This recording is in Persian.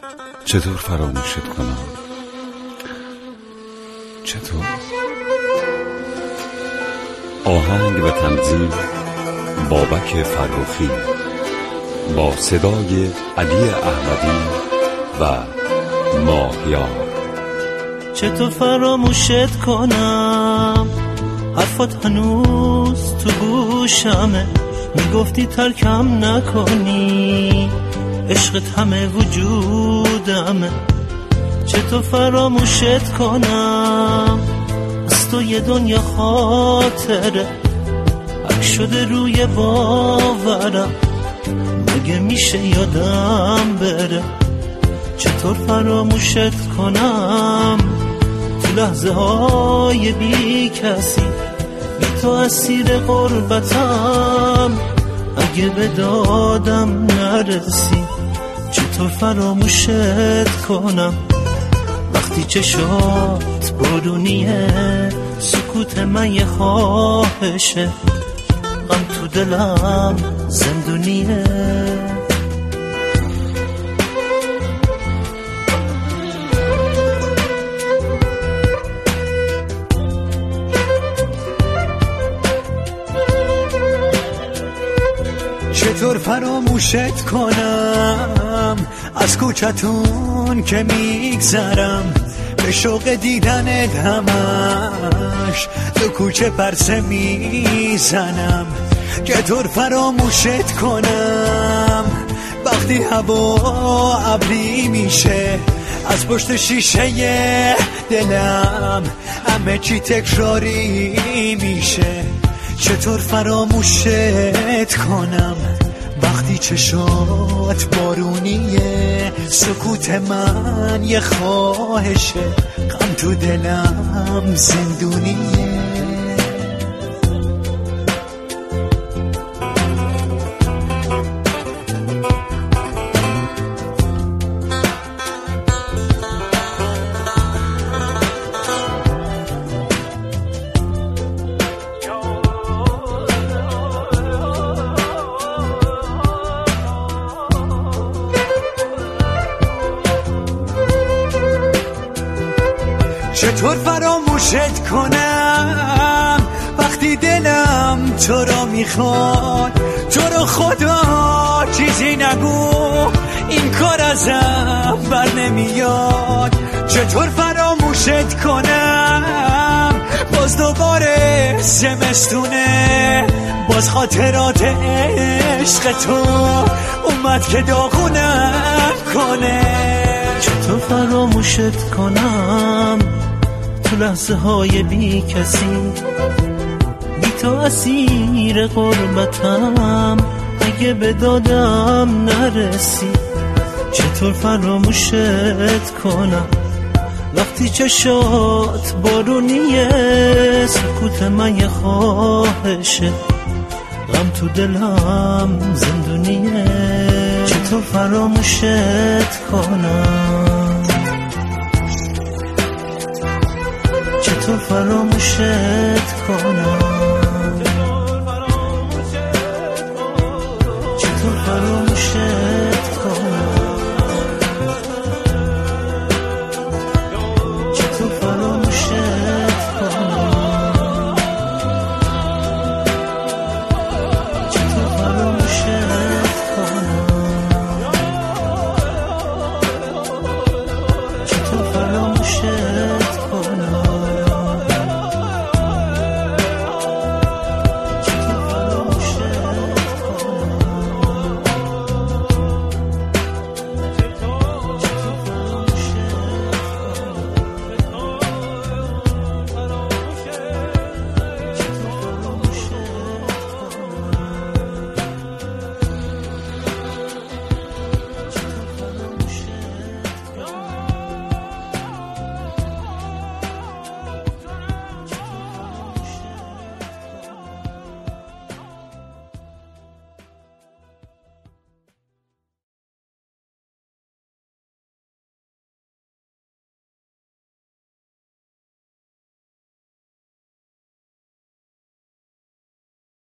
چطور فراموشت کنم؟ چطور؟ آهنگ و تنظیم بابک فرخی، با صدای علی احمدی و ماهیار. چطور فراموشت کنم؟ حرفات هنوز تو گوشمه، میگفتی ترکم نکنی، عشقت همه وجودمه. چطور فراموشت کنم؟ از تو یه دنیا خاطره حک شده روی باورم، مگه میشه یادم بره؟ چطور فراموشت کنم؟ تو لحظه های بی کسی، بی تو اسیر غربتم، اگه به دادم نرسی. چطور فراموشت کنم؟ وقتی چشات بارونیه، سکوت من یه خواهشه، غم تو دلم زندونیه. چطور فراموشت کنم؟ از کوچتون که میگذرم، به شوق دیدنت همش تو کوچه پرسه میزنم. چطور فراموشت کنم؟ وقتی هوا ابری میشه، از پشت شیشه دلم همه چی تکراری میشه. چطور فراموشت کنم؟ وقتی چشات بارونیه، سکوت من یه خواهشه، غم تو دلم زندونیه. چطور فراموشت کنم؟ وقتی دلم تو را میخواد، تو را خدا چیزی نگو، این کار ازم بر نمیاد. چطور فراموشت کنم؟ باز دوباره زمستونه، باز خاطرات عشق تو اومد که داغونم کنه. چطور فراموشت کنم؟ تو لحظه های بی کسی، بی تو اسیر غربتم، اگه به دادم نرسی. چطور فراموشت کنم؟ وقتی چشات بارونیه، سکوت من یه خواهشه، غم تو دلم زندونیه. چطور فراموشت کنم؟ چطور فراموشت کنم؟